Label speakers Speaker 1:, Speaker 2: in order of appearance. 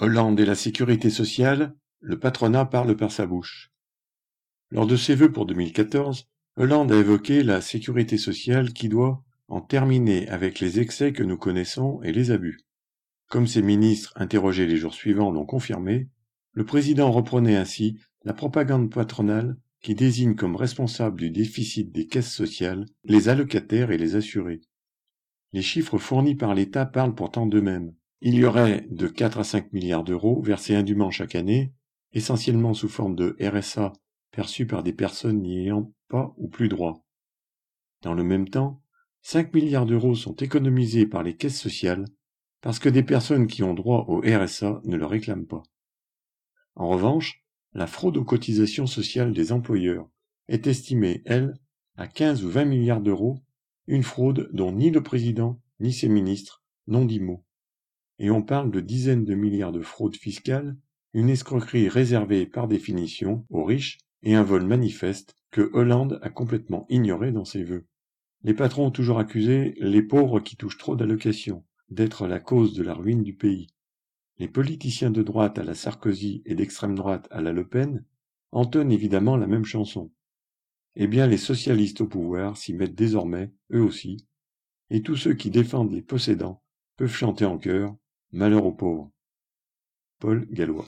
Speaker 1: Hollande et la sécurité sociale, le patronat parle par sa bouche. Lors de ses vœux pour 2014, Hollande a évoqué la sécurité sociale qui doit en terminer avec les excès que nous connaissons et les abus. Comme ses ministres interrogés les jours suivants l'ont confirmé, le président reprenait ainsi la propagande patronale qui désigne comme responsable du déficit des caisses sociales les allocataires et les assurés. Les chiffres fournis par l'État parlent pourtant d'eux-mêmes. Il y aurait de 4 à 5 milliards d'euros versés indûment chaque année, essentiellement sous forme de RSA perçus par des personnes n'y ayant pas ou plus droit. Dans le même temps, 5 milliards d'euros sont économisés par les caisses sociales parce que des personnes qui ont droit au RSA ne le réclament pas. En revanche, la fraude aux cotisations sociales des employeurs est estimée, elle, à 15 ou 20 milliards d'euros, une fraude dont ni le président ni ses ministres n'ont dit mot. Et on parle de dizaines de milliards de fraudes fiscales, une escroquerie réservée par définition aux riches et un vol manifeste que Hollande a complètement ignoré dans ses vœux. Les patrons ont toujours accusé les pauvres qui touchent trop d'allocations d'être la cause de la ruine du pays. Les politiciens de droite à la Sarkozy et d'extrême droite à la Le Pen entonnent évidemment la même chanson. Eh bien, les socialistes au pouvoir s'y mettent désormais, eux aussi, et tous ceux qui défendent les possédants peuvent chanter en chœur « Malheur aux pauvres ». Paul Gallois.